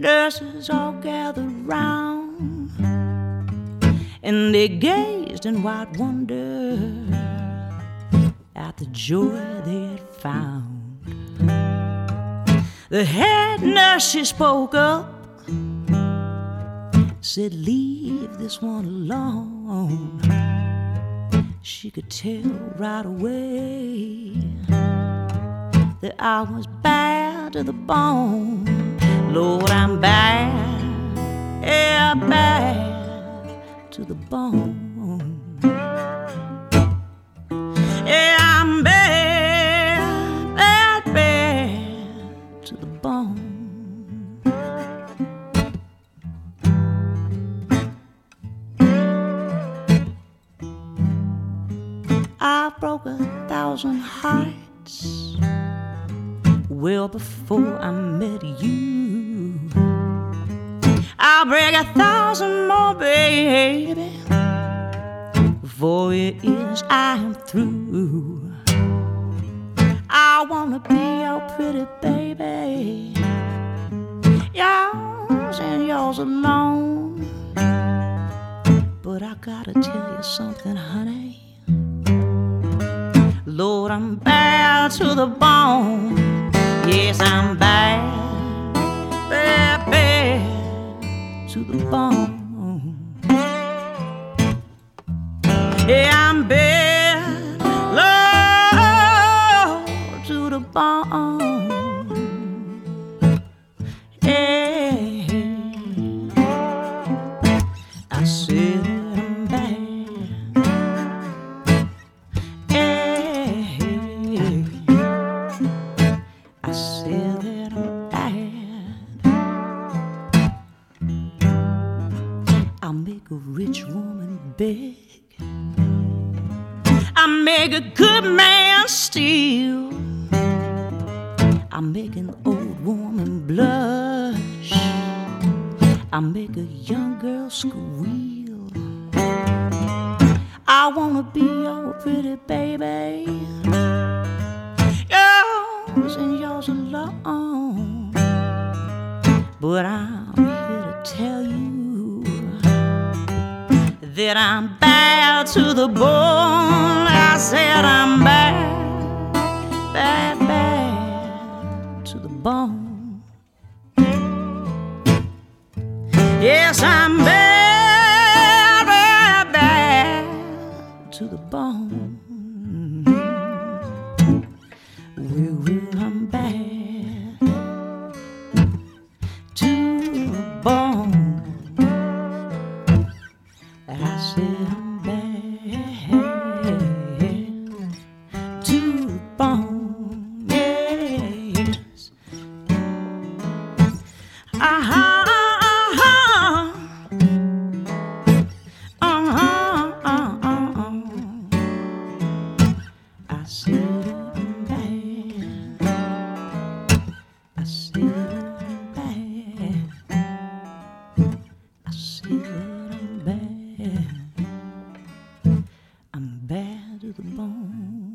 nurses all gathered round, and they gazed in wide wonder at the joy they had found. The head nurse, she spoke up, said, "Leave this one alone." She could tell right away that I was bad to the bone. Lord, I'm bad, yeah, bad to the bone. Yeah, I'm bad, bad, bad to the bone. I broke 1,000 hearts well before I met you. I'll break 1,000 more, baby, before it is I am through. I wanna be your pretty baby, yours and yours alone. But I gotta tell you something, honey. Lord, I'm bad to the bone. Yes, I'm bad, bad, bad to the bone. Yeah, I'm bad, Lord, to the bone. Yeah, I said I'm bad. I said that I'm bad. I'll make a rich woman beg, I make a good man steal, I make an old woman blush, I make a young girl squeal. I wanna be your pretty baby, yours and yours alone. But I'm here to tell you that I'm bad to the bone. I said I'm bad, bad, bad to the bone. Yes, I'm bad, bad, bad to the bone. Well, I'm bad to the bone. I said I'm bad to the bone. Yes. I said I'm bad. I said I'm bad. I said I'm bad. I'm bad to the bone.